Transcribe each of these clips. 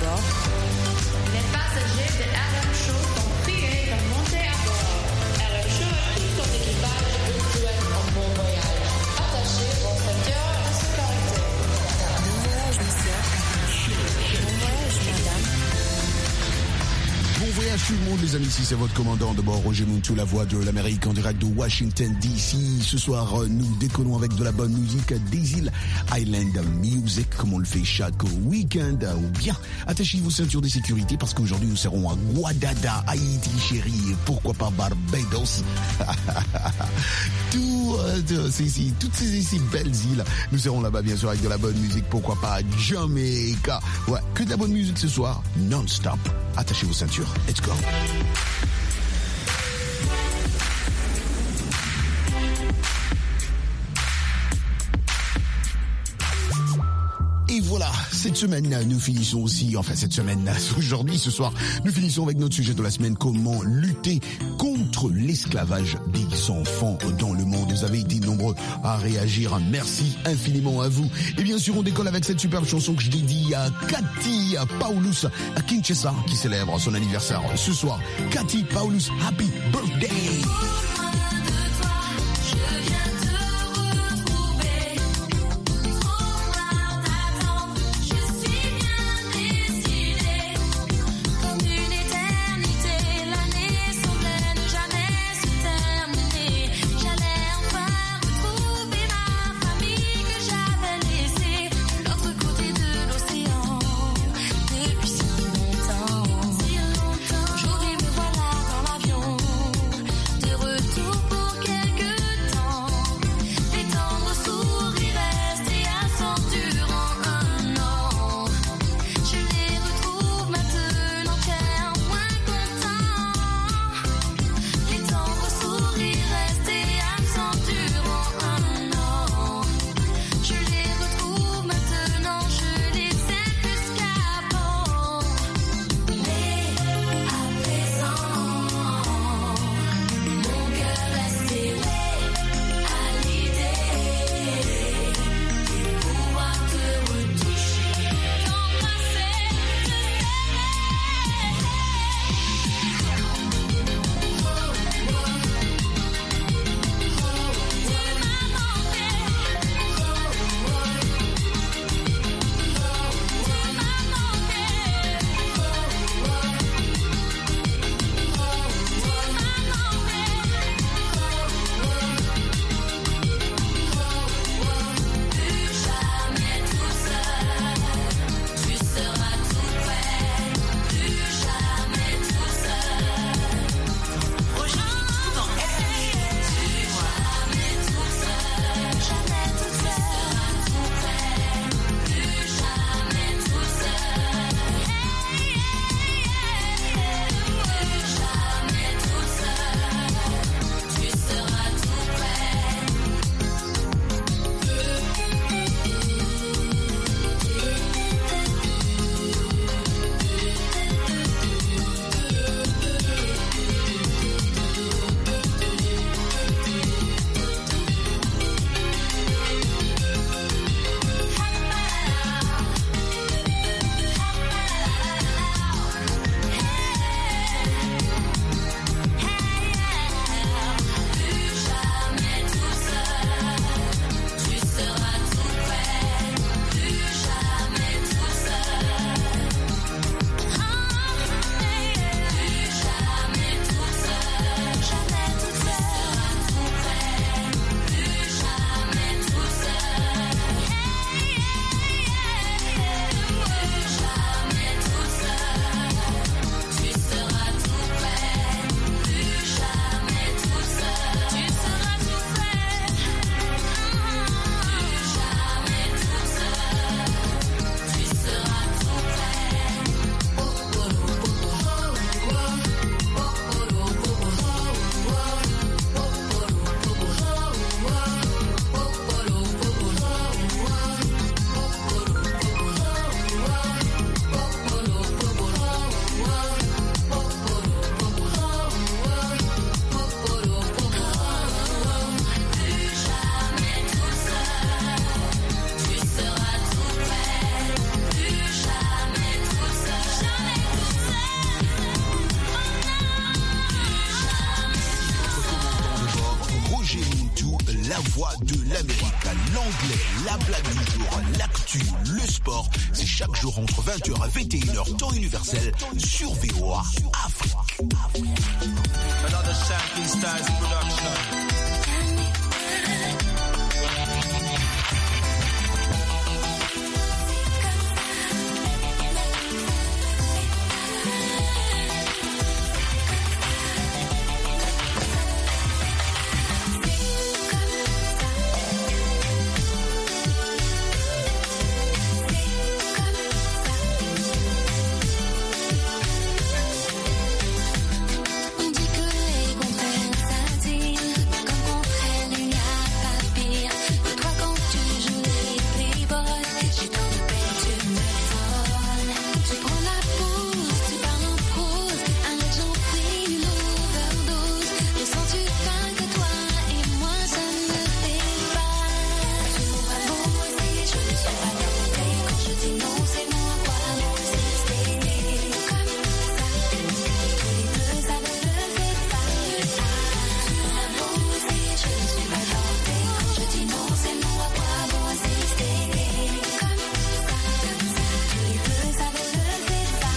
bord. Les passagers de RM Show sont priés de monter à bord. RM Show et tout son équipage vous souhaitent un bon voyage. Attachez vos ceintures de sécurité. Bon voyage, monsieur. Bon voyage, madame. Bon voyage tout le monde les amis, ici c'est votre commandant de bord Roger Muntu, la voix de l'Amérique en direct de Washington DC. Ce soir nous décollons avec de la bonne musique des îles Island Music comme on le fait chaque week-end. Ou bien attachez vos ceintures de sécurité parce qu'aujourd'hui nous serons à Guadada, Haïti chérie, pourquoi pas Barbados. Toutes ces belles îles, nous serons là-bas bien sûr avec de la bonne musique, pourquoi pas Jamaica. Ouais, que de la bonne musique ce soir, non-stop. Attachez vos ceintures, let's go. Et voilà, cette semaine, nous finissons aussi, aujourd'hui, ce soir, nous finissons avec notre sujet de la semaine, comment lutter contre l'esclavage des enfants dans le monde. Vous avez été nombreux à réagir, merci infiniment à vous. Et bien sûr, on décolle avec cette superbe chanson que je dédie à Cathy Paulus à Kinshasa, qui célèbre son anniversaire ce soir. Cathy Paulus, happy birthday! Aujourd'hui me voilà dans l'avion. voix de l'Amérique. L'anglais, la blague du jour, l'actu, le sport. C'est chaque jour entre 20h et 21h, temps universel, sur VOA Afrique. Another Champion Styles production. On dit que les contraires s'attirent, comme contre elle il n'y a pas pire. Mais toi quand tu joues les playboys, j'ai tant de peine tu me voles. Tu prends la pause, tu parles en prose, arrête j'en prie une overdose. Ressens-tu pas que toi et moi ça ne fait pas? Tu m'auras beau essayer, je ne suis pas tentée. Quand je dis non c'est non à quoi m'insister. Comme ça, tous les deux ça ne le fait pas. Tu m'auras beau essayer, je ne suis pas tentée. Quand je dis non c'est non à quoi m'insister. Comme ça, tous les deux ça ne le fait pas.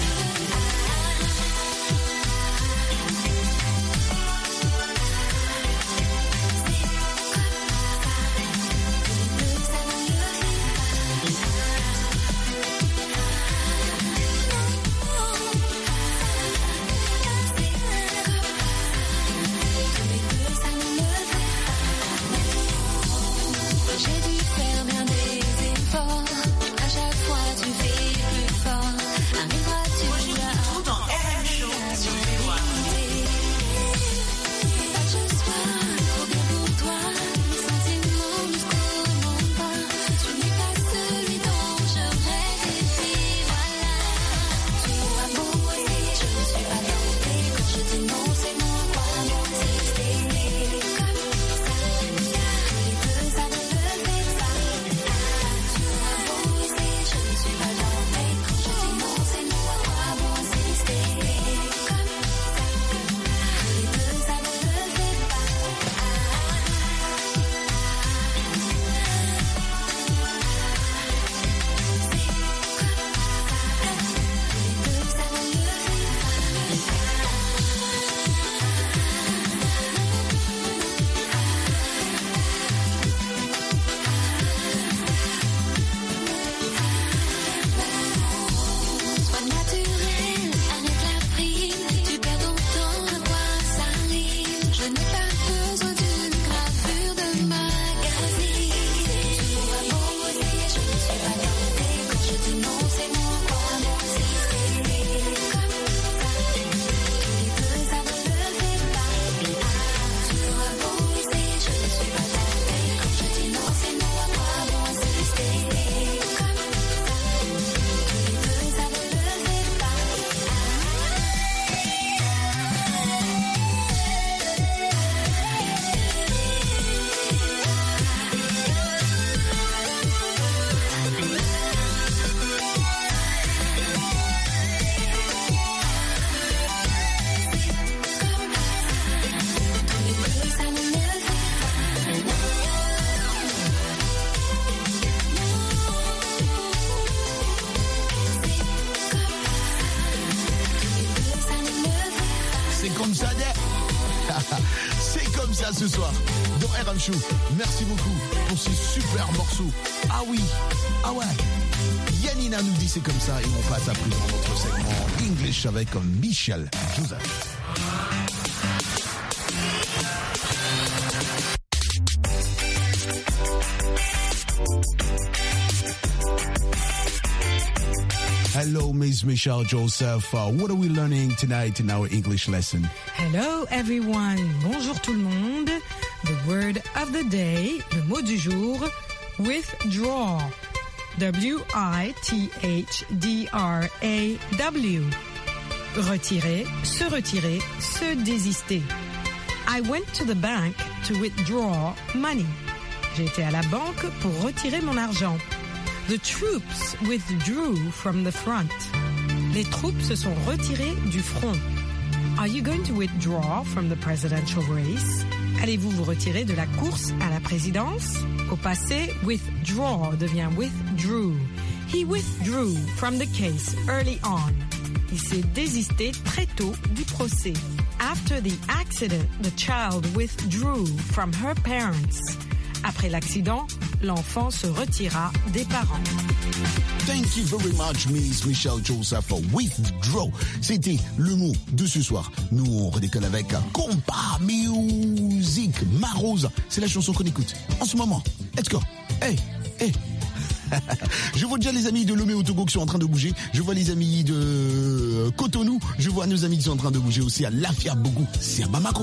J'ai dû faire bien des efforts. À chaque fois tu fais plus fort. Arriveras-tu à Dans RM Show sur VOA. pas que je sois trop bien pour toi. Mes sentiments ne se commandent pas. Tu n'es pas celui dont je rêve et puis voilà. Tu m'auras beau essayer, je ne suis pas tentée. Quand je dis non, c'est non à quoi m'insister. Comme ça, tous les deux ça ne le fait pas. Tu m'auras beau essayer, je ne suis pas tentée. Quand je dis non, c'est non à quoi m'insister. Comme ça, tous les deux ça ne le fait pas. Sois naturel, arrête la prime. Tu perds ton temps, à quoi ça rime? Je n'ai pas besoin d'une gravure de magazine. Tu m'auras beau essayer, je ne suis pas tentée. Quand je dis non, c'est non à quoi m'insister. Comme ça, tous les deux ça ne le fait pas. Tu m'auras beau essayer, je ne suis pas tentée. Quand je dis non, c'est non à quoi m'insister. Comme ça, tous les deux ça ne le fait pas. C'est comme ça, c'est comme ça ce soir dans RM Show. Merci beaucoup pour ce super morceau. Ah oui, ah ouais. Yanina nous dit c'est comme ça et on passe à présent notre segment English avec Michel Joseph. Hello, Ms. Michelle Joseph. What are we learning tonight in our English lesson? Hello everyone, bonjour tout le monde. The word of the day, le mot du jour, withdraw. W-I-T-H-D-R-A-W. Retirer, se désister. I went to the bank to withdraw money. J'ai été à la banque pour retirer mon argent. The troops withdrew from the front. Les troupes se sont retirées du front. Are you going to withdraw from the presidential race? Allez-vous vous retirer de la course à la présidence? Au passé, withdraw devient withdrew. He withdrew from the case early on. Il s'est désisté très tôt du procès. After the accident, the child withdrew from her parents. Après l'accident, l'enfant se retira des parents. Thank you very much, Miss Michelle Joseph, for withdraw. C'était le mot de ce soir. Nous, on redécolle avec Compa Music. Ma Rose, c'est la chanson qu'on écoute en ce moment. Let's go. Hey, hey. Je vois déjà les amis de Lomé au Togo qui sont en train de bouger. Je vois les amis de Cotonou. Je vois nos amis qui sont en train de bouger aussi à Lafia-Bougou. C'est à Bamako.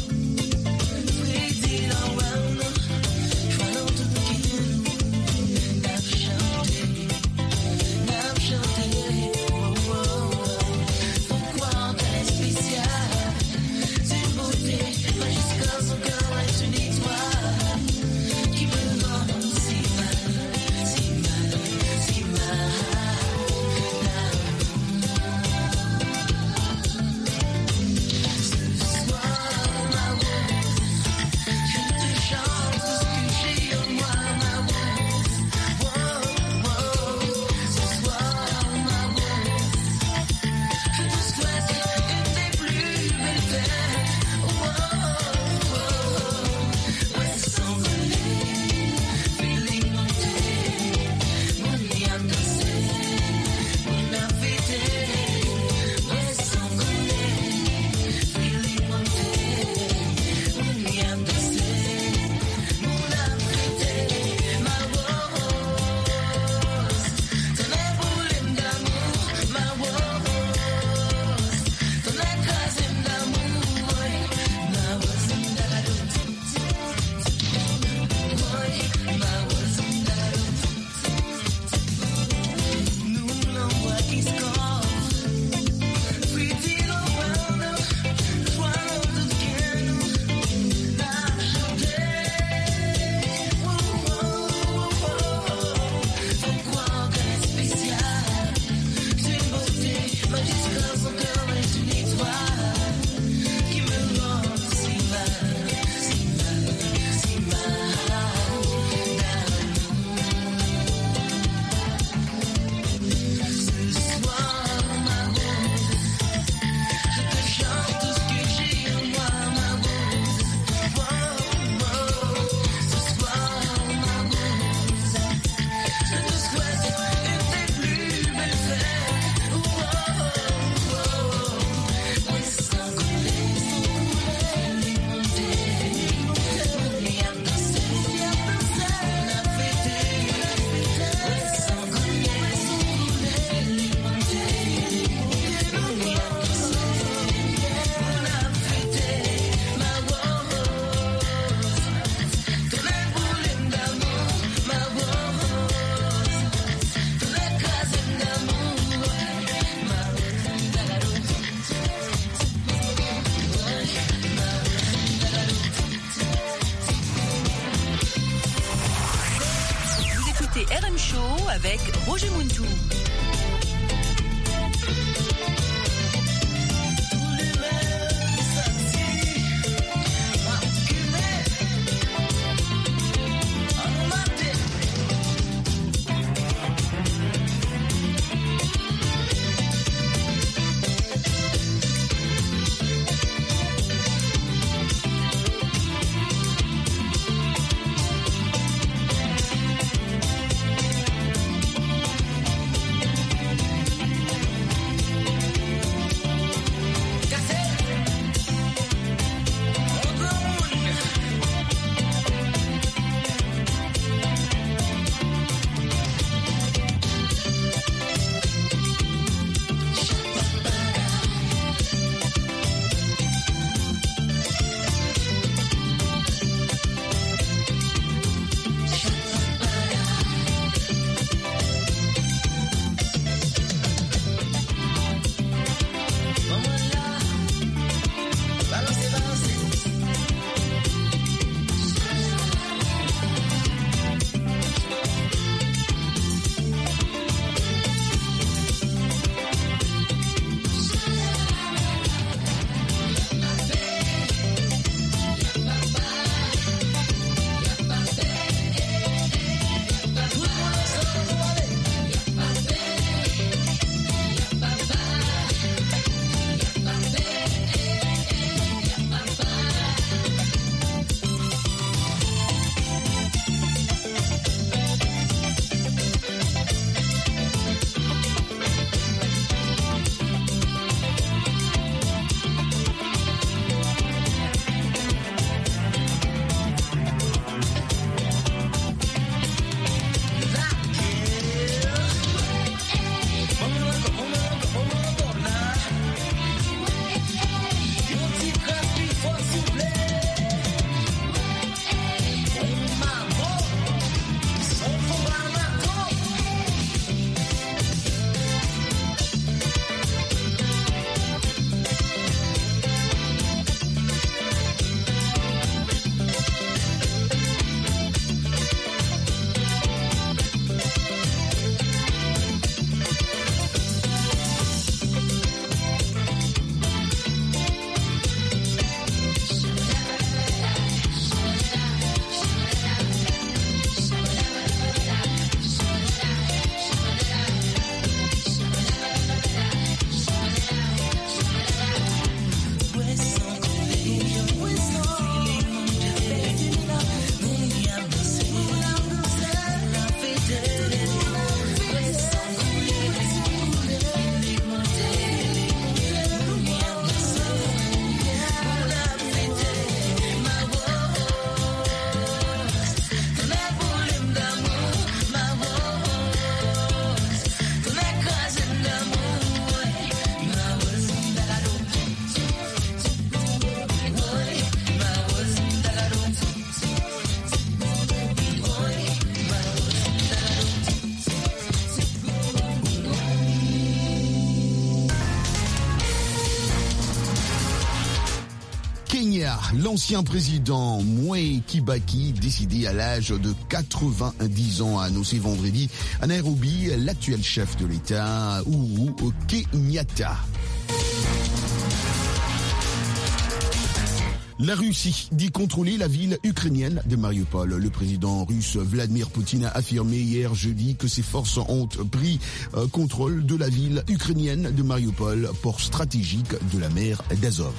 RM Show avec Roger Muntou. Kenya, l'ancien président Mwai Kibaki, décédé à l'âge de 90 ans, a annoncé vendredi à Nairobi l'actuel chef de l'État, Uhuru Kenyatta. La Russie dit contrôler la ville ukrainienne de Mariupol. Le président russe Vladimir Poutine a affirmé hier jeudi que ses forces ont pris contrôle de la ville ukrainienne de Mariupol, port stratégique de la mer d'Azov.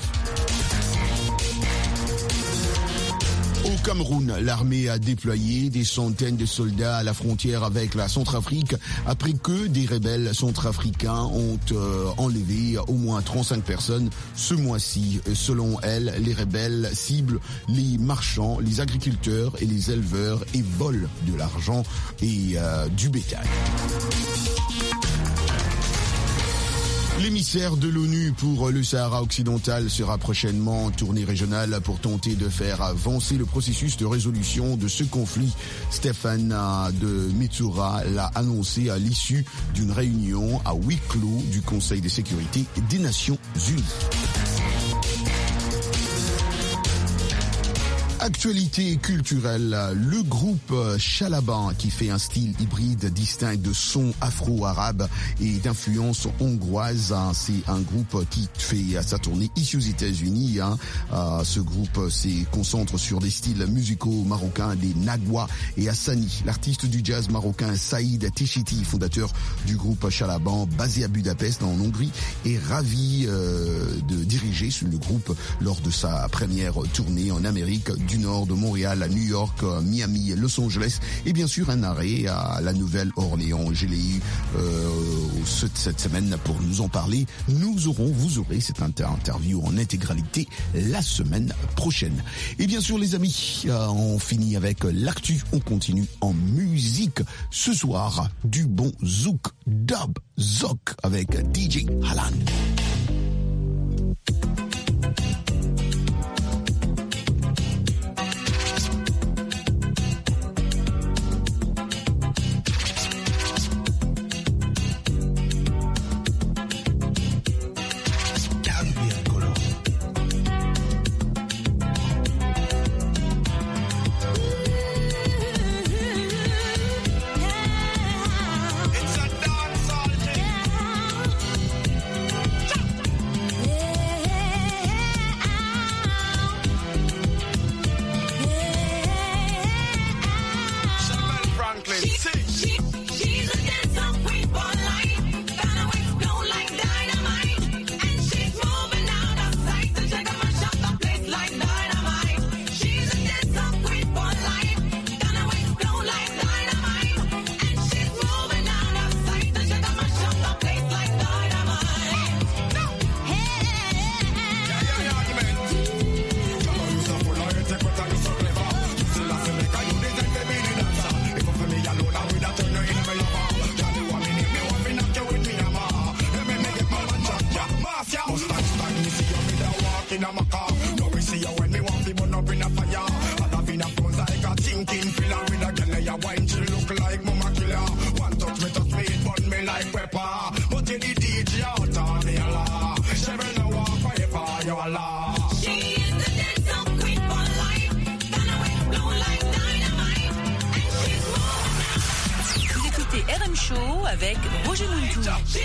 Au Cameroun, l'armée a déployé des centaines de soldats à la frontière avec la Centrafrique après que des rebelles centrafricains ont enlevé au moins 35 personnes ce mois-ci. Selon elle, les rebelles ciblent les marchands, les agriculteurs et les éleveurs et volent de l'argent et du bétail. L'émissaire de l'ONU pour le Sahara occidental sera prochainement en tournée régionale pour tenter de faire avancer le processus de résolution de ce conflit. Stéphane de Mistura l'a annoncé à l'issue d'une réunion à huis clos du Conseil de sécurité des Nations Unies. Actualité culturelle, le groupe Chalaban, qui fait un style hybride distinct de son afro-arabe et d'influence hongroise, c'est un groupe qui fait sa tournée ici aux États-Unis. Ce groupe se concentre sur des styles musicaux marocains, des Nagwa et Hassani. L'artiste du jazz marocain Saïd Techiti, fondateur du groupe Chalaban, basé à Budapest en Hongrie, est ravi de diriger le groupe lors de sa première tournée en Amérique du Nord, de Montréal à New York, Miami, Los Angeles et bien sûr un arrêt à la Nouvelle-Orléans. Je l'ai eu cette semaine pour nous en parler. Vous aurez cette interview en intégralité la semaine prochaine. Et bien sûr les amis, on finit avec l'actu, on continue en musique. Ce soir, du bon zouk, dub, zouk avec DJ Alan. RM Show avec Roger Muntou.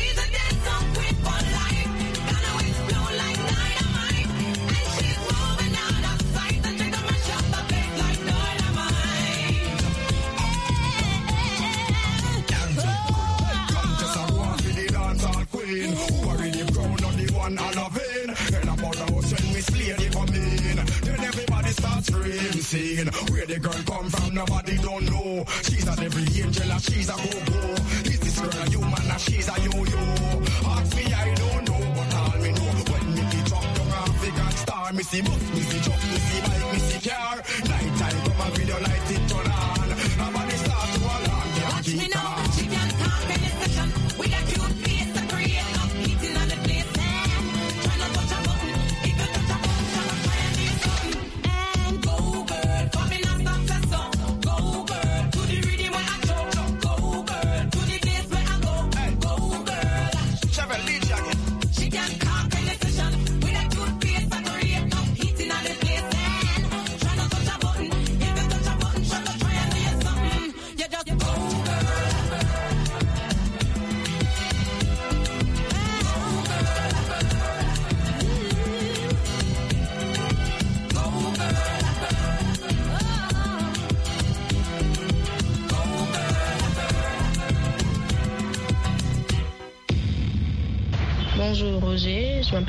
Where the girl come from, nobody don't know. She's a every angel and she's a go-go. Is this girl a human and she's a yo-yo? Ask me, I don't know, but all me know. When Mickey drop down African star, Missy bus, Missy truck, Missy bike, Missy car. Night time come and video light it turn on. Nobody start to alarm, watch me now, she can't talk in this session. With a cute face to create up heating on the place. Try not touch a button, if you touch a button, try to find this something. And go girl, come in and stop that song. Go girl, to the rhythm where I choke. Go girl, to the place where I go. Go girl, she can't talk in this session. With a cute face to create up heating on the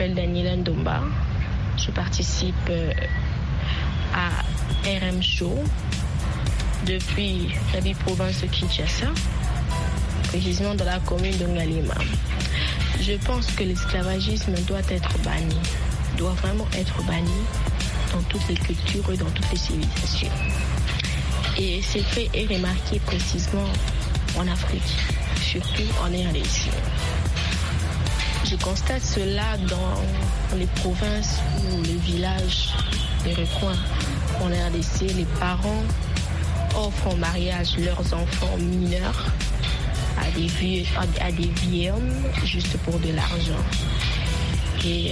m'appelle Daniela Ndomba. Je participe à RM Show depuis la ville province de Kinshasa, précisément dans la commune de Ngalema. Je pense que l'esclavagisme doit être banni, doit vraiment être banni dans toutes les cultures et dans toutes les civilisations. Et c'est fait et remarqué précisément en Afrique, surtout en RDC. Je constate cela dans les provinces ou les villages, les recoins en RDC. Les parents offrent en mariage leurs enfants mineurs à des vieux hommes juste pour de l'argent. Et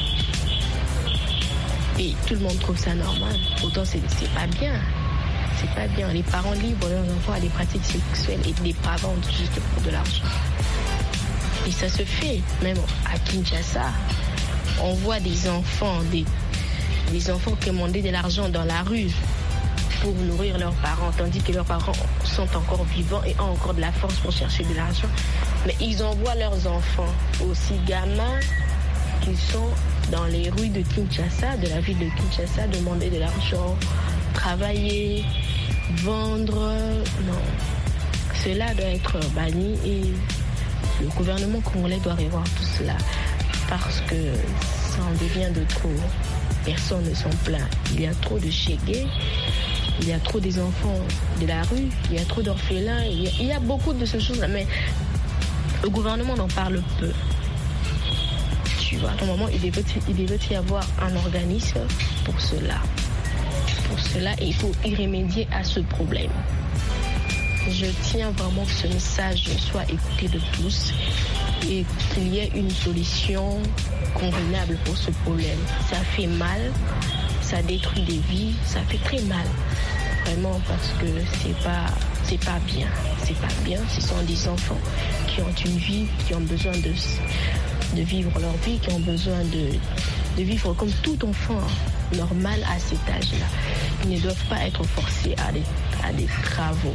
tout le monde trouve ça normal. Pourtant, c'est pas bien. C'est pas bien. Les parents livrent leurs enfants à des pratiques sexuelles et les parents juste pour de l'argent. Et ça se fait, même à Kinshasa. On voit des enfants commander de l'argent dans la rue pour nourrir leurs parents, tandis que leurs parents sont encore vivants et ont encore de la force pour chercher de l'argent. Mais ils envoient leurs enfants, aussi gamins, qui sont dans les rues de Kinshasa, de la ville de Kinshasa, demander de l'argent, travailler, vendre. Non. Cela doit être banni et le gouvernement congolais doit revoir tout cela parce que ça en devient de trop. Personne ne s'en plaint. Il y a trop de chégués, il y a trop des enfants de la rue, il y a trop d'orphelins, il y a beaucoup de ces choses-là, mais le gouvernement en parle peu. Tu vois, à un moment, il devait y avoir un organisme pour cela. Pour cela, et il faut y remédier à ce problème. Je tiens vraiment que ce message soit écouté de tous et qu'il y ait une solution convenable pour ce problème. Ça fait mal, ça détruit des vies, ça fait très mal. Vraiment parce que c'est pas bien. C'est pas bien. Ce sont des enfants qui ont une vie, qui ont besoin de vivre leur vie, qui ont besoin de vivre comme tout enfant normal à cet âge-là. Ils ne doivent pas être forcés à des travaux.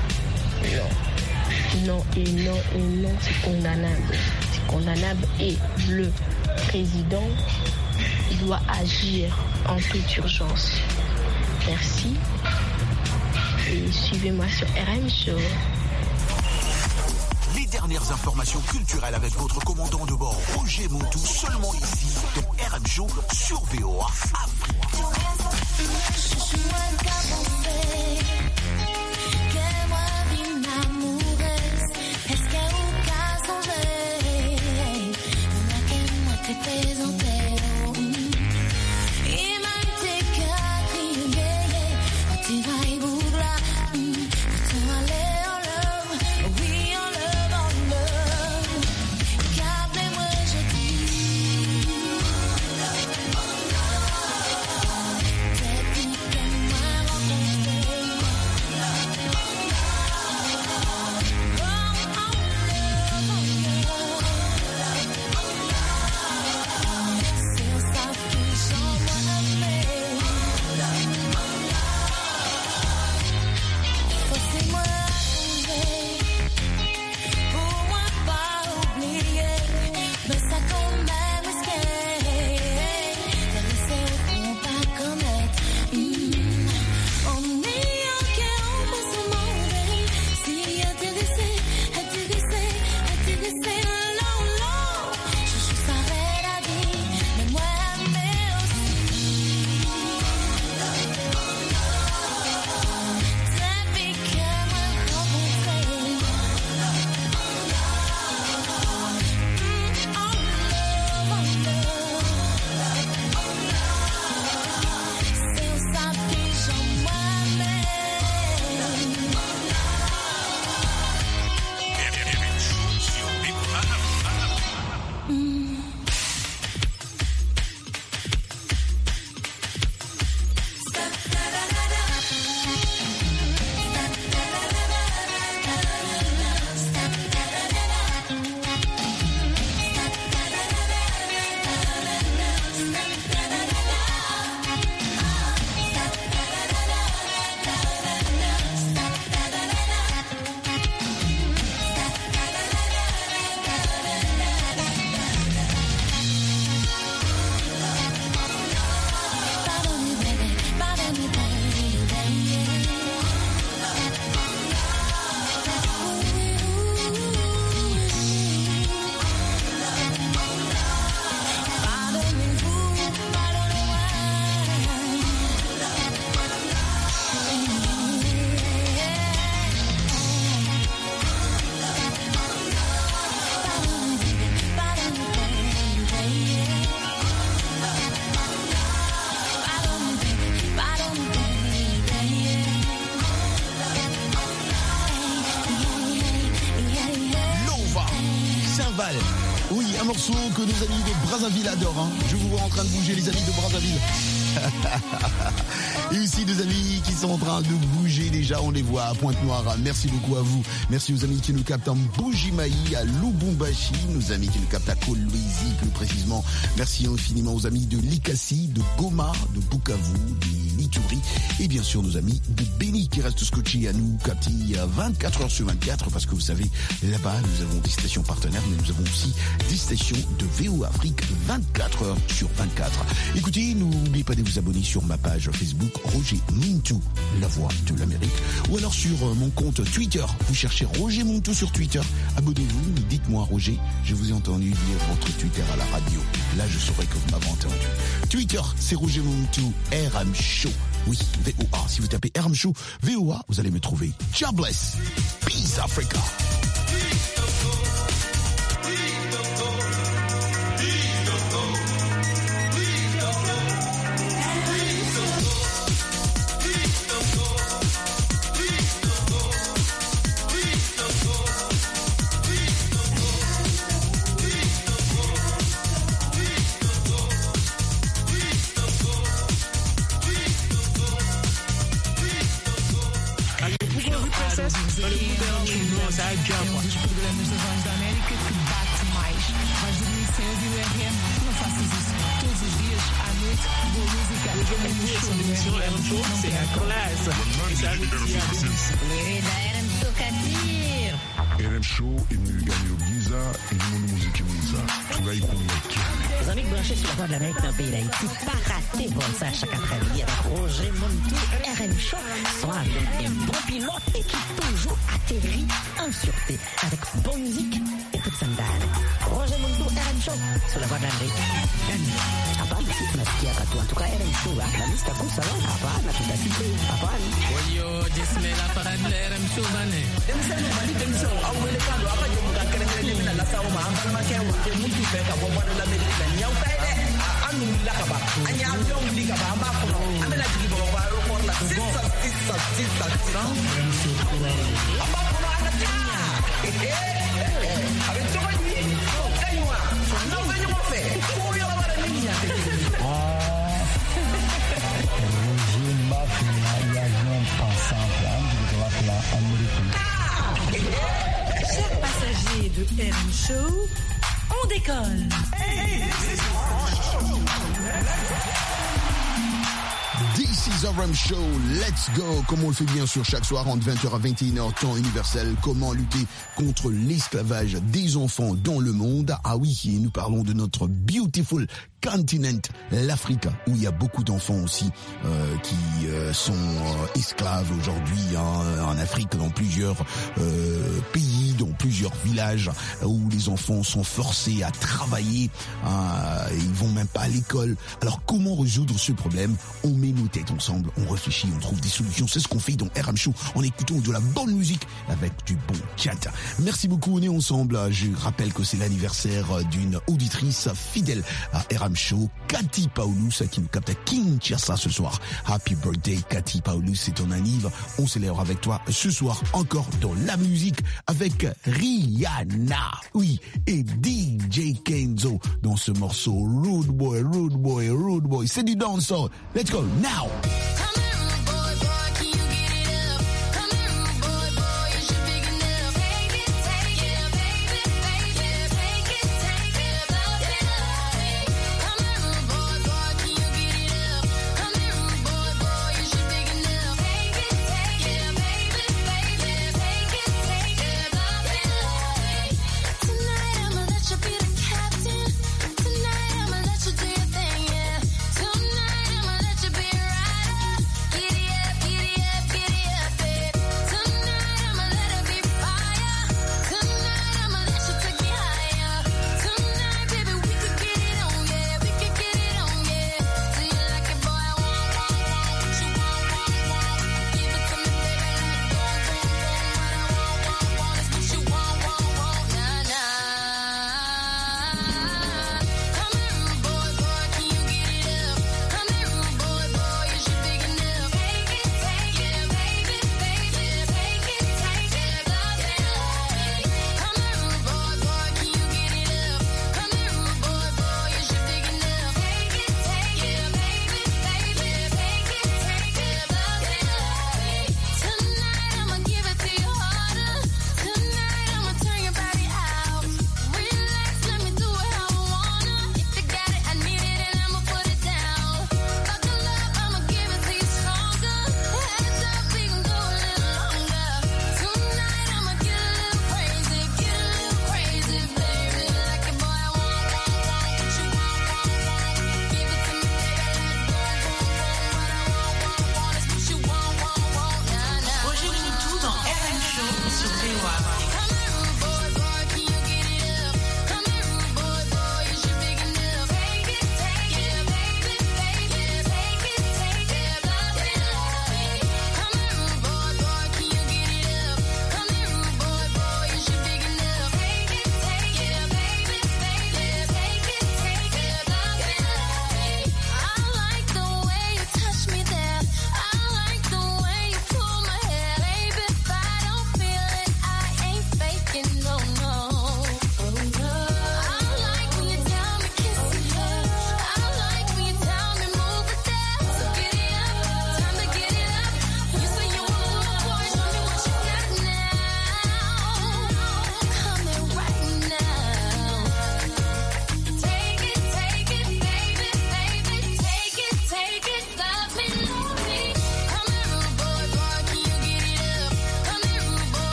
Non, c'est condamnable. C'est condamnable et le président doit agir en toute urgence. Merci. Et suivez-moi sur RM Show. Les dernières informations culturelles avec votre commandant de bord, Roger Montou, seulement ici, dans RM Show sur VOA Afrique. morceau que nos amis de Brazzaville adorent. Hein. Je vous vois en train de bouger, les amis de Brazzaville. Et aussi des amis qui sont en train de bouger déjà, on les voit à Pointe-Noire. Merci beaucoup à vous. Merci aux amis qui nous captent en Bujimaï, à Lubumbashi, nos amis qui nous captent à Kolwezi plus précisément. Merci infiniment aux amis de Likasi, de Goma, de Bukavu, de Ituri et bien sûr nos amis de Beni qui restent scotchés à nous capter 24 heures sur 24 parce que vous savez, là-bas nous avons des stations partenaires mais nous avons aussi des stations de VO Afrique 24 heures sur 24. Écoutez, n'oubliez pas de vous abonner sur ma page Facebook Roger Muntu, la voix de l'Amérique, ou alors sur mon compte Twitter. Vous cherchez Roger Muntu sur Twitter. Abonnez-vous, dites-moi Roger, je vous ai entendu dire votre Twitter à la radio. Là, je saurais que vous m'avez entendu. Twitter, c'est Roger Muntu, RM Show. Oui, VOA. Si vous tapez RM Show, VOA, vous allez me trouver. Jobless. Peace Africa. É um dos programas da Voz da América que bate mais. Vais dormir sem ouvir o RM? Não faças isso. Todos os dias, à noite, boa música. RM Show, c'est la classe. RM Show imegani Giza et musique Giza. Tugai Kounyaki. Les amis branchés sur la Voix de l'Amérique dans le pays d'Haïti, pas rater bon ça chaque après-midi avec Roger Muntu, RM Show, soit avec un bon pilote et qui toujours atterrit en sûreté avec bonne musique et toute sandale. Roger Muntu, RM Show, sur la Voix de l'Amérique. Hapana, nasikia katu. En tout cas, RM Show, la liste kuu sawa. Hapana, tutasikia. Hapana. Oyo, jismela parade la RM Show bane. Demsano bali demsano au wele kando apa yo muka kere mina la sawo ma ambal ma kewo ke mutu fe ka bo bana la Amerika nyau kai de anu la ka ba anya avion li ka ba amba ko amela jigi bo ba ro ko la sisa amba ko ana ta avec to ba ni kaiwa na ba ni mo fe ko yo ba ni nya te Roger Mafia y avion passant là américain. Chers passagers de RM Show, on décolle. This is RM Show, let's go. Comme on le fait bien sûr chaque soir entre 20h à 21h, temps universel. Comment lutter contre l'esclavage des enfants dans le monde. Ah oui, et nous parlons de notre beautiful continent, l'Afrique, où il y a beaucoup d'enfants aussi qui sont esclaves aujourd'hui en Afrique, dans plusieurs pays, dans plusieurs villages, où les enfants sont forcés à travailler, ils vont même pas à l'école. Alors comment résoudre ce problème? On met nos têtes ensemble, on réfléchit, on trouve des solutions. C'est ce qu'on fait dans RM Show en écoutant de la bonne musique avec du bon chat. Merci beaucoup, on est ensemble. Je rappelle que c'est l'anniversaire d'une auditrice fidèle à RM Show, Cathy Paulus, qui nous capte à Kinshasa ce soir. Happy birthday Cathy Paulus, c'est ton anniv. On célèbre avec toi ce soir encore dans la musique avec Rihanna. Oui, et DJ Kenzo dans ce morceau Rude Boy, Rude Boy, Rude Boy. C'est du dancehall. Let's go now. Tonight I'ma let you do your thing, yeah. Tonight I'ma let you be right.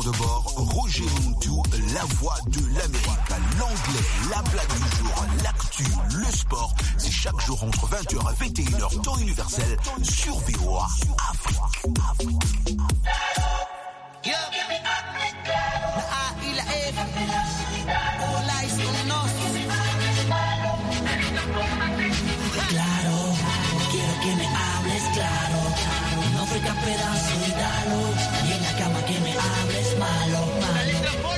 de bord, Roger Montou, la voix de l'Amérique, l'anglais, la blague du jour, l'actu, le sport. C'est chaque jour entre 20h et 21h, temps universel, sur VOA Afrique. Claro, quiero que me hables claro. No frega pedazo y dalo. Y en la cama que me hables malo, malo.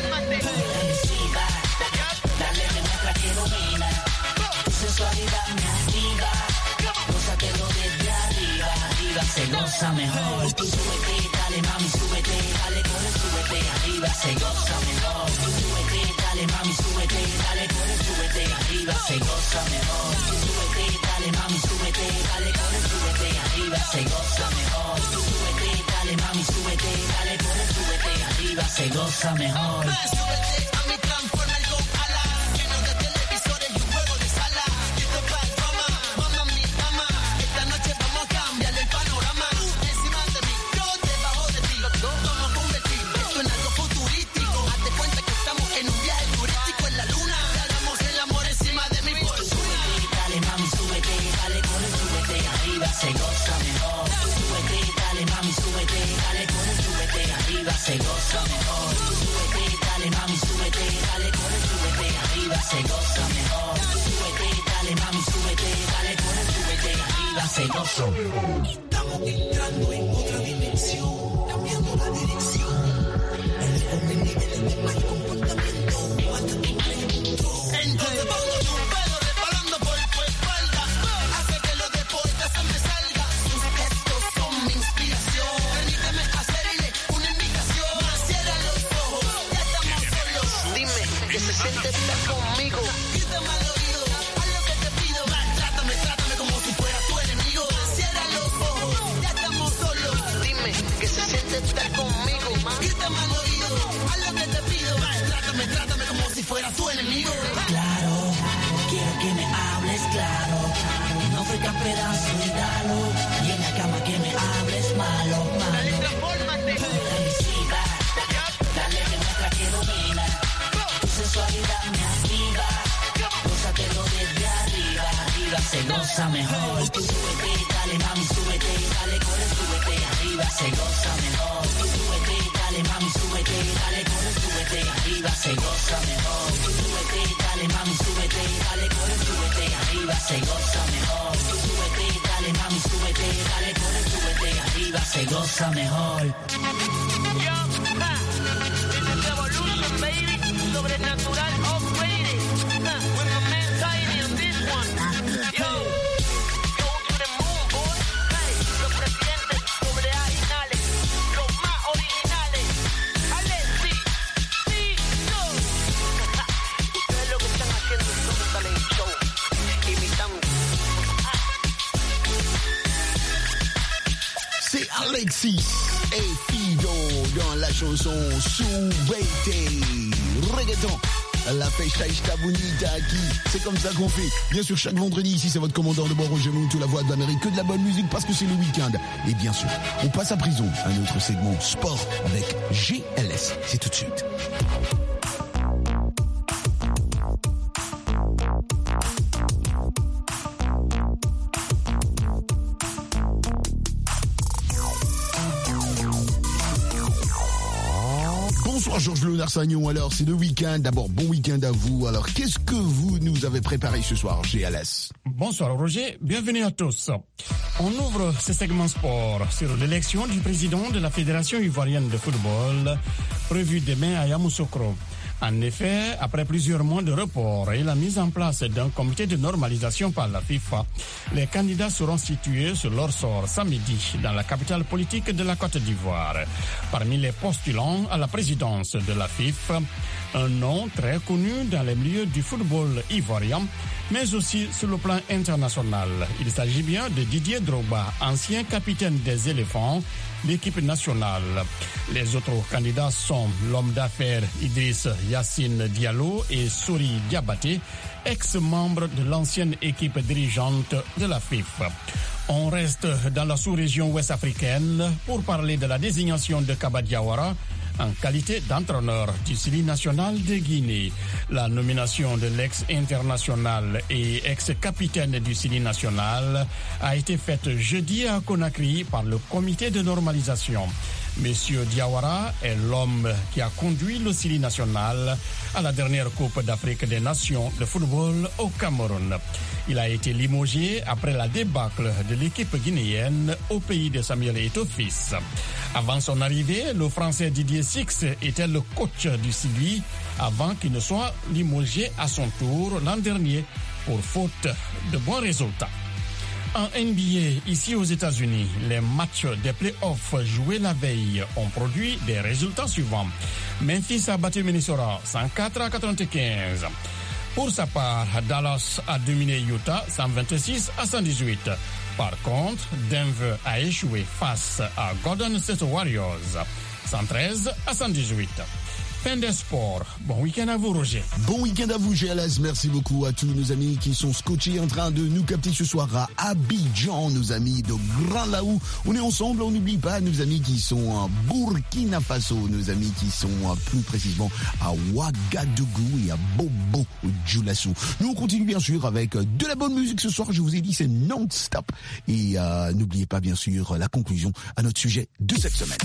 Dale demuestra que domina. Tu sensualidad me activa. Gózatelo desde arriba, arriba se goza mejor. Tú súbete, dale mami, súbete, dale corre, súbete, arriba se goza mejor. Tú súbete, dale mami, súbete, dale corre, súbete, arriba se goza mejor. Tú súbete, dale mami, súbete, dale corre, súbete, arriba se goza mejor. Tú súbete, dale mami, súbete, dale corre, súbete, arriba se goza mejor. Súbete a mi Transformer con alas, lleno de televisores y un juego de sala. Y esto es para fama, mamá mi dama. Esta noche vamos a cambiar el panorama. Encima de mí, yo debajo de ti. Vamos a convertir esto en algo futurístico. Hazte cuenta que estamos en un viaje turístico en la luna. Hagamos el amor encima de mi fortuna. Súbete, dale mami, súbete, dale corre, súbete, arriba se goza mejor. Súbete, dale mami, súbete, dale corre, súbete, arriba se goza mejor. Súbete, dale mami, súbete, dale corre, súbete, arriba se goza mejor. Súbete, dale mami, súbete, dale corre, súbete, arriba se goza mejor. Estamos entrando en otra dimensión, cambiando la dirección. El nivel de mal comportamiento, hasta tu mente. Entonces pongo tu pelo resbalando por tu espalda. Hace que lo de poeta se me salga. Sus gestos son mi inspiración. Permíteme hacerle una invitación. Cierra los ojos, ya estamos solos. Dime que se siente estar conmigo. Grítame al oído, haz lo que te pido. Trátame, trátame como si fuera tu enemigo. Cierra los ojos, ya estamos solos. Dime que se siente estar conmigo. Grítame al oído, haz lo que te pido. Trátame, trátame como si fuera tu enemigo. Claro, quiero que me hables claro. No fregas pedazo y dalo. Y en la cama que me hables malo, malo. Dale, transfórmate. Dale, demuestra que domina. Tu sensualidad me activa. Gózatelo desde arriba, arriba se goza mejor. Tú súbete, dale mami, súbete, dale corre, súbete, arriba se goza mejor. Tú súbete, dale mami, súbete, dale corre, súbete, arriba se goza mejor. Tú súbete, dale mami, súbete, dale corre, súbete, arriba se goza mejor. Tú súbete, dale mami, súbete, dale corre, súbete, arriba se goza mejor. Revolution, baby, sobrenatural upgraded. With my man Tiny on this one. Yo, go to the moon, boy. Hey, los presidentes sobreoriginales, los más originales. Alexi, sí, no. Ustedes lo que están haciendo es un talent show, imitando. C'est Alexis et Fido dans la chanson Subete. Reggaeton. La festa está bonita aquí. C'est comme ça qu'on fait. Bien sûr, chaque vendredi, ici, c'est votre commandant de bord, Roger Montou, la voix de l'Amérique. Que de la bonne musique parce que c'est le week-end. Et bien sûr, on passe à prison. Un autre segment sport avec GLS. C'est tout de suite. Bonsoir Georges Léonard Sagnon, alors c'est le week-end, d'abord bon week-end à vous, alors qu'est-ce que vous nous avez préparé ce soir GLS? Bonsoir Roger, bienvenue à tous. On ouvre ce segment sport sur l'élection du président de la Fédération ivoirienne de football, prévue demain à Yamoussoukro. En effet, après plusieurs mois de report et la mise en place d'un comité de normalisation par la FIFA, les candidats seront situés sur leur sort samedi dans la capitale politique de la Côte d'Ivoire. Parmi les postulants à la présidence de la FIFA, un nom très connu dans les milieux du football ivoirien, mais aussi sur le plan international. Il s'agit bien de Didier Drogba, ancien capitaine des éléphants, l'équipe nationale. Les autres candidats sont l'homme d'affaires Idriss Yassine Diallo et Souri Diabaté, ex-membre de l'ancienne équipe dirigeante de la FIFA. On reste dans la sous-région ouest-africaine pour parler de la désignation de Kaba Diawara, en qualité d'entraîneur du Syrie national de Guinée. La nomination de l'ex-international et ex-capitaine du Syrie national a été faite jeudi à Conakry par le comité de normalisation. Monsieur Diawara est l'homme qui a conduit le Syrie national à la dernière Coupe d'Afrique des Nations de football au Cameroun. Il a été limogé après la débâcle de l'équipe guinéenne au pays de Samuel Eto'o-Fils. Avant son arrivée, le Français Didier Six était le coach du Syrie avant qu'il ne soit limogé à son tour l'an dernier pour faute de bons résultats. En NBA, ici aux États-Unis, les matchs des playoffs joués la veille ont produit des résultats suivants. Memphis a battu Minnesota 104-95. Pour sa part, Dallas a dominé Utah 126-118. Par contre, Denver a échoué face à Golden State Warriors 113-118. Fin des sports. Bon week-end à vous, Roger. Bon week-end à vous, GLS. Merci beaucoup à tous nos amis qui sont scotchés en train de nous capter ce soir à Abidjan, nos amis de Grand Laou. On est ensemble, on n'oublie pas nos amis qui sont à Burkina Faso, nos amis qui sont plus précisément à Ouagadougou et à Bobo Dioulasso. Nous, on continue bien sûr avec de la bonne musique ce soir. Je vous ai dit, c'est non-stop. Et n'oubliez pas bien sûr la conclusion à notre sujet de cette semaine.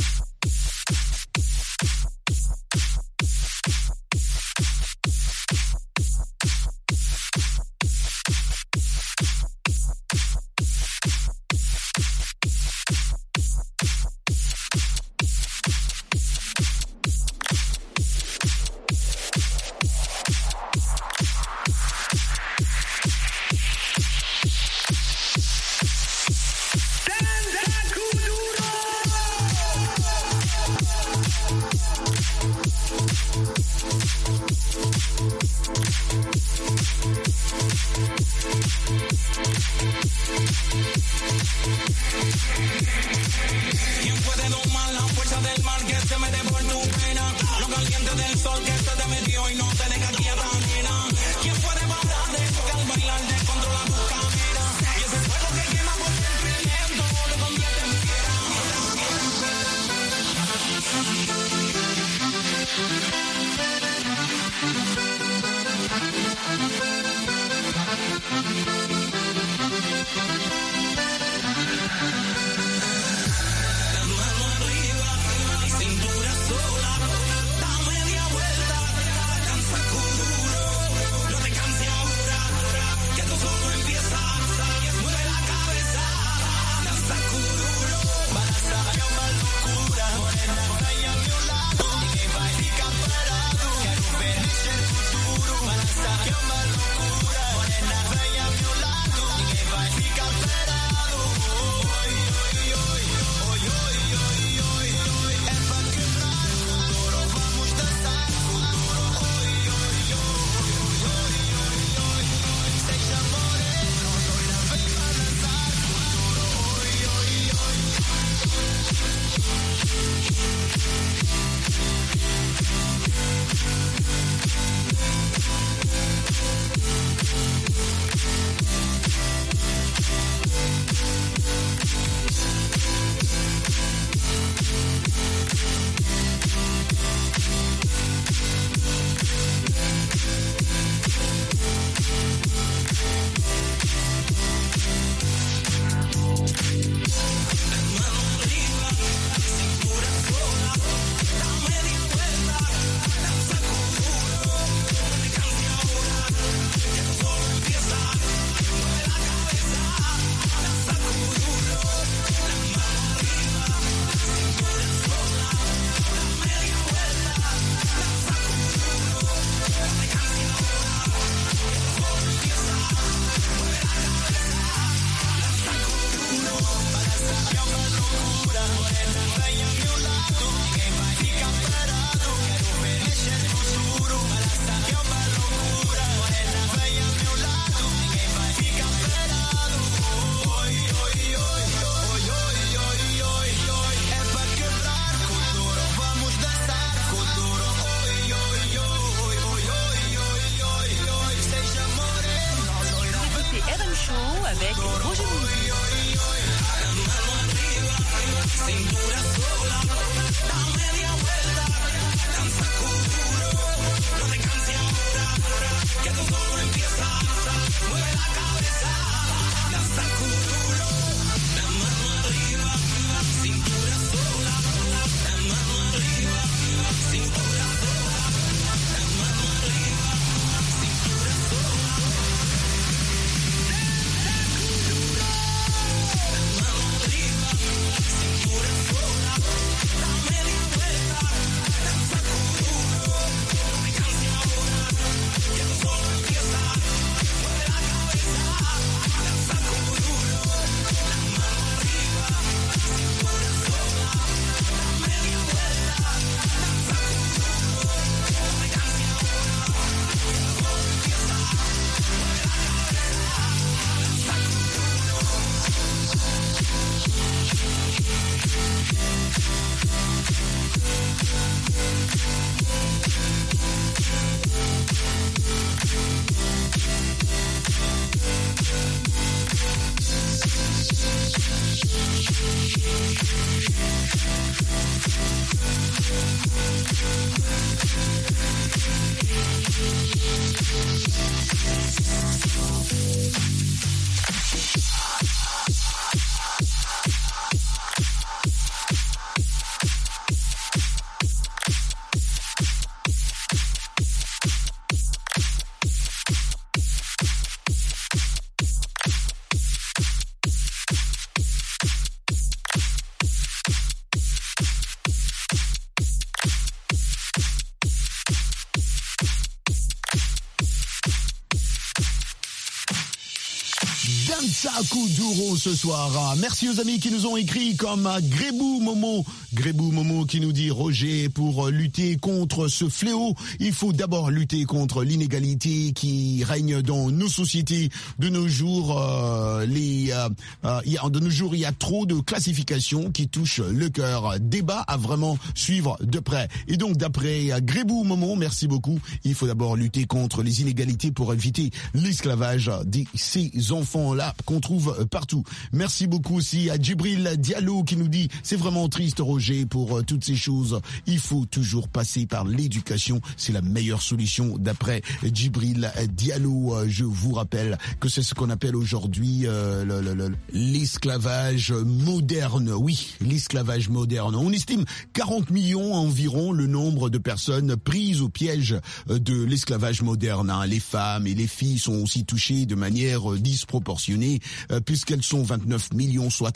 Kuduro ce soir. Merci aux amis qui nous ont écrit comme Grébou Momo qui nous dit Roger, pour lutter contre ce fléau, il faut d'abord lutter contre l'inégalité qui règne dans nos sociétés. De nos jours, il y a trop de classifications qui touchent le cœur. Débat à vraiment suivre de près. Et donc d'après Grébou Momo, merci beaucoup. Il faut d'abord lutter contre les inégalités pour éviter l'esclavage de ces enfants-là qu'on trouve partout. Merci beaucoup aussi à Djibril Diallo qui nous dit c'est vraiment triste Roger pour toutes ces choses. Il faut toujours passer par l'éducation. C'est la meilleure solution d'après Djibril Diallo. Je vous rappelle que c'est ce qu'on appelle aujourd'hui l'esclavage moderne. Oui, l'esclavage moderne. On estime 40 millions environ le nombre de personnes prises au piège de l'esclavage moderne. Les femmes et les filles sont aussi touchées de manière disproportionnée puisqu'elles sont 29 millions, soit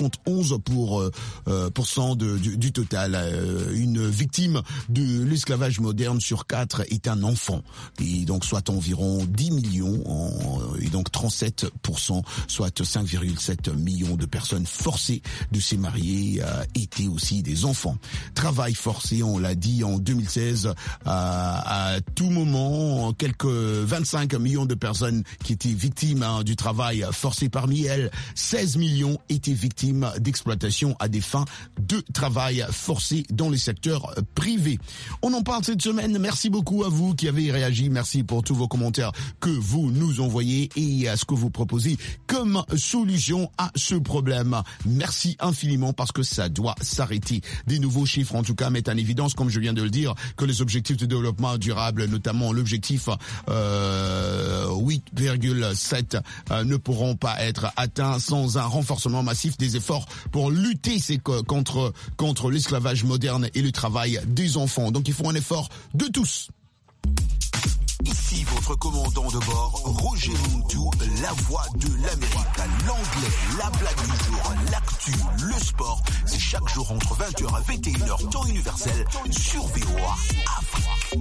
71% du total. Une victime de l'esclavage moderne sur 4 est un enfant. Et donc soit environ 10 millions, et donc 37%, soit 5,7 millions de personnes forcées de se marier étaient aussi des enfants. Travail forcé, on l'a dit en 2016, à tout moment, quelques 25 millions de personnes qui étaient victimes du travail forcé. Parmi elles, 16 millions étaient victimes d'exploitation à des fins de travail forcé dans les secteurs privés. On en parle cette semaine. Merci beaucoup à vous qui avez réagi. Merci pour tous vos commentaires que vous nous envoyez et à ce que vous proposez comme solution à ce problème. Merci infiniment parce que ça doit s'arrêter. Des nouveaux chiffres, en tout cas, mettent en évidence, comme je viens de le dire, que les objectifs de développement durable, notamment l'objectif 8,7, ne pourront pas être atteints sans un renforcement massif des efforts pour lutter contre l'esclavage moderne et le travail des enfants. Donc il faut un effort de tous. Ici votre commandant de bord, Roger Muntu, la voix de l'Amérique. L'anglais, la blague du jour, l'actu, le sport, c'est chaque jour entre 20h et 21h, temps universel, sur VOA Afrique.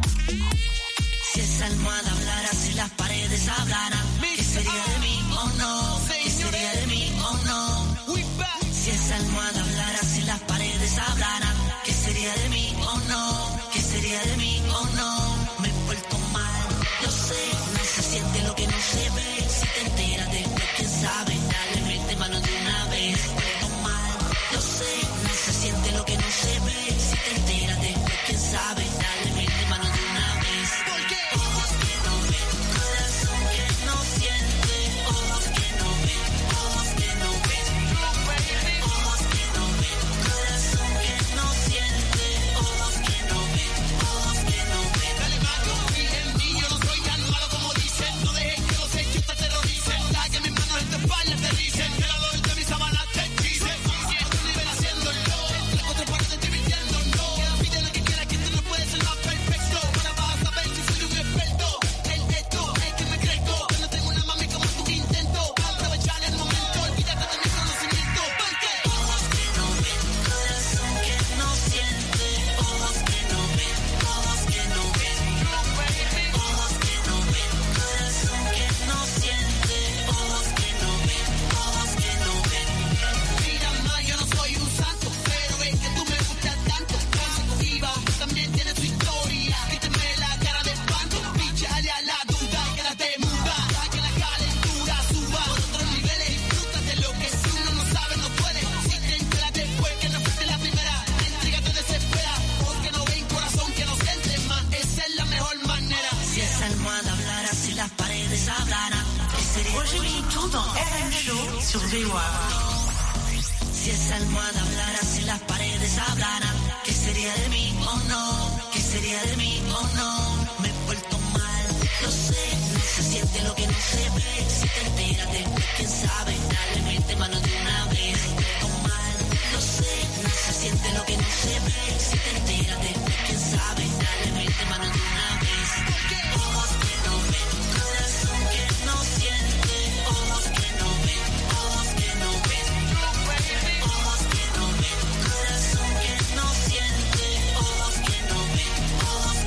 Si esa almohada hablara, si las paredes hablaran, ¿qué sería de mí? Oh no, ¿qué sería de mí? Oh no. Si esa almohada hablara, si las paredes hablaran, ¿qué sería de mí? Oh no, ¿qué sería de mí? Oh no. Me he vuelto mal, lo sé, no se siente lo que no se ve. Si te enteras después, quién sabe, dale, mete mano de una vez. Me he vuelto mal, lo sé, no se siente lo que no se ve. Si te enteras después, quién sabe, dale, mete mano de una vez. Ojos que no ven, corazón que no siente. Ojos que no ven, ojos que no ven. Ojos que no ven, corazón que no siente. Ojos que no ven, ojos que no ven. Dale más, confía en mí, yo no soy tan malo como dicen. No dejes que los hechos te terroricen. Da que mis manos en tu espalda te dicen. Que la dolor de mis sábanas te dicen. A tu nivel haciéndolo. La otra parte divirtiendo, no. Pide lo que quieras, que tú no puedes ser más perfecto. Ahora vas a ver si soy un experto. El esto es que me crezco. Yo no tengo una mami como tu intento. Aprovechar el momento, olvídate de mi conocimiento. Porque ojos que no ven, corazón que no siente. Ojos que no ven, ojos que no ven. Ojos que no ven, corazón que no siente. Ojos que no ven, ojos que no ven. Mira, ma, yo no soy un santo, pero es que tú me gustas tanto. Viva, también tiene tu historia. Quítame la cara de espanto, píchale a la duda y quédate muda. Que la calentura suba por otros niveles. Disfruta de lo que si uno no sabe no puede. Si te enteras después que no fuiste la primera, la intriga te desespera. Ojos que no ven, corazón que no siente más. Esa es la mejor manera. Si esa almohada hablara, si las paredes hablaran, ¿qué sería de mí? Dans RM Show sur VOA. Si esa almohada hablara, si las paredes hablaran, ¿qué sería de mí? Oh no, ¿qué sería de mí? Oh no, me he vuelto mal, lo sé, no se siente lo que no se ve. Si te enteras después, quién sabe, dale, mete mano de una vez. Me he vuelto mal, lo sé, no se siente lo que no se ve. Si te enteras después, quién sabe, dale, mete mano de una vez. Ojos que no ven, corazón que no siente. Ojos que no ven, ojos que no ven. Ojos que no ven, corazón que no siente. Ojos que no ven, ojos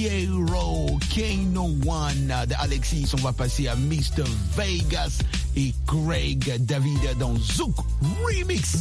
Piero, Kano One de Alexis. On va passer à Mr. Vegas et Craig David dans Zouk Remix.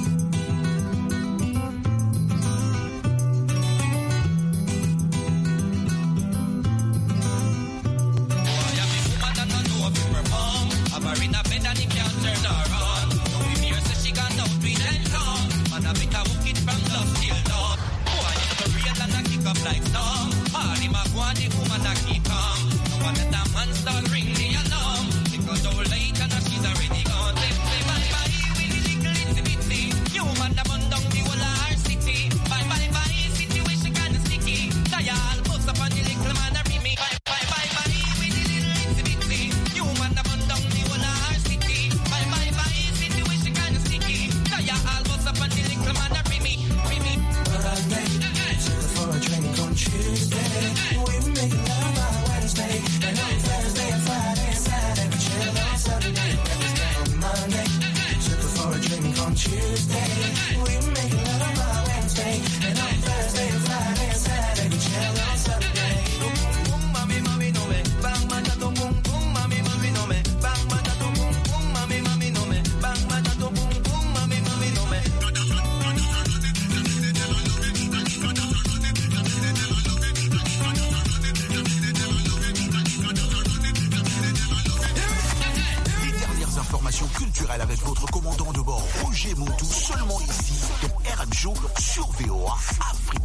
Culturelle avec votre commandant de bord Roger Montou, seulement ici dans RM Show sur VOA Afrique.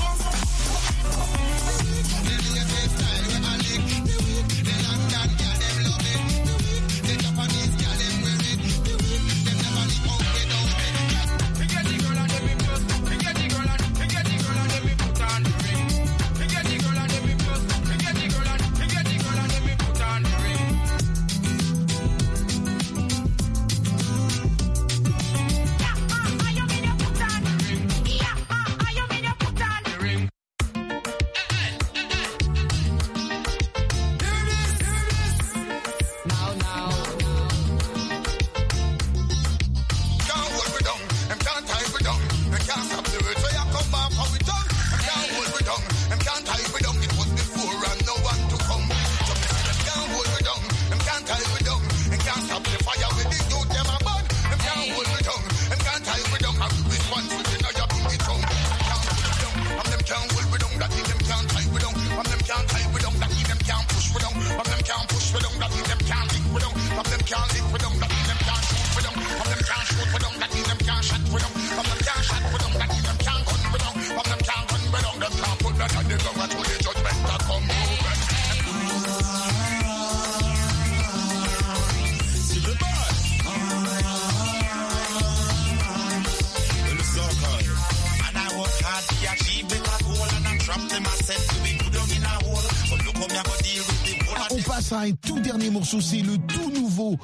On passe à un tout dernier morceau, c'est le tout nouveau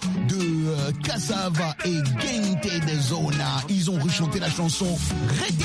de Cassava et Gente de Zona. Ils ont rechanté la chanson Reggae.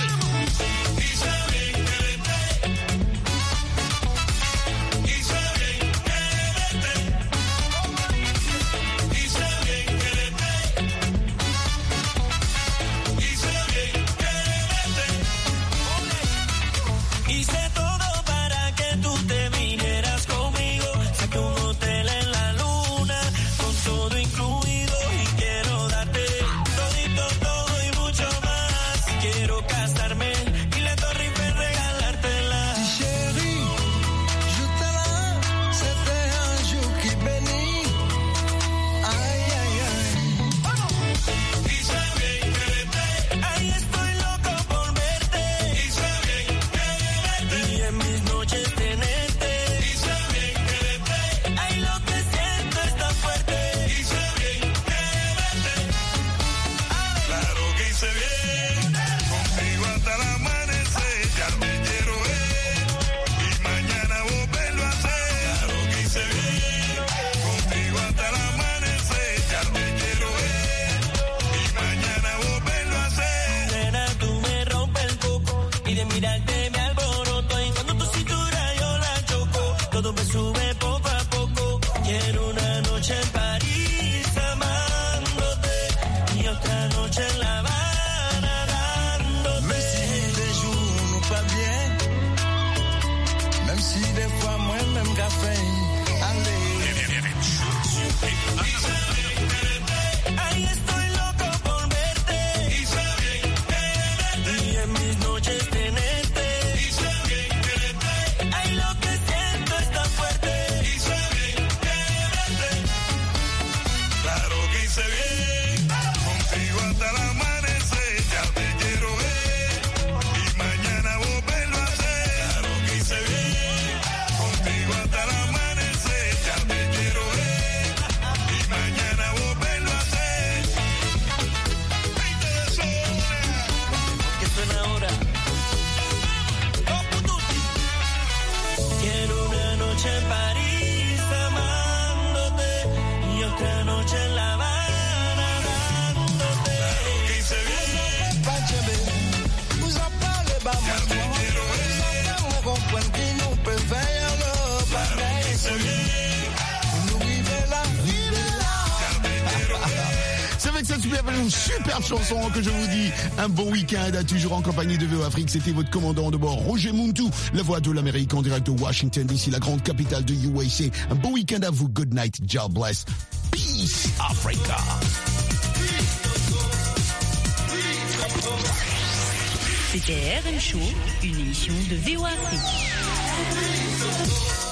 Si C'est avec cette superbe chanson que je vous dis un bon week-end, toujours en compagnie de VO Afrique. C'était votre commandant de bord, Roger Muntu, la voix de l'Amérique en direct de Washington DC, la grande capitale de USA. Un bon week-end à vous. Good night. God bless. Peace, Africa. C'était RM Show, une émission de VO Afrique.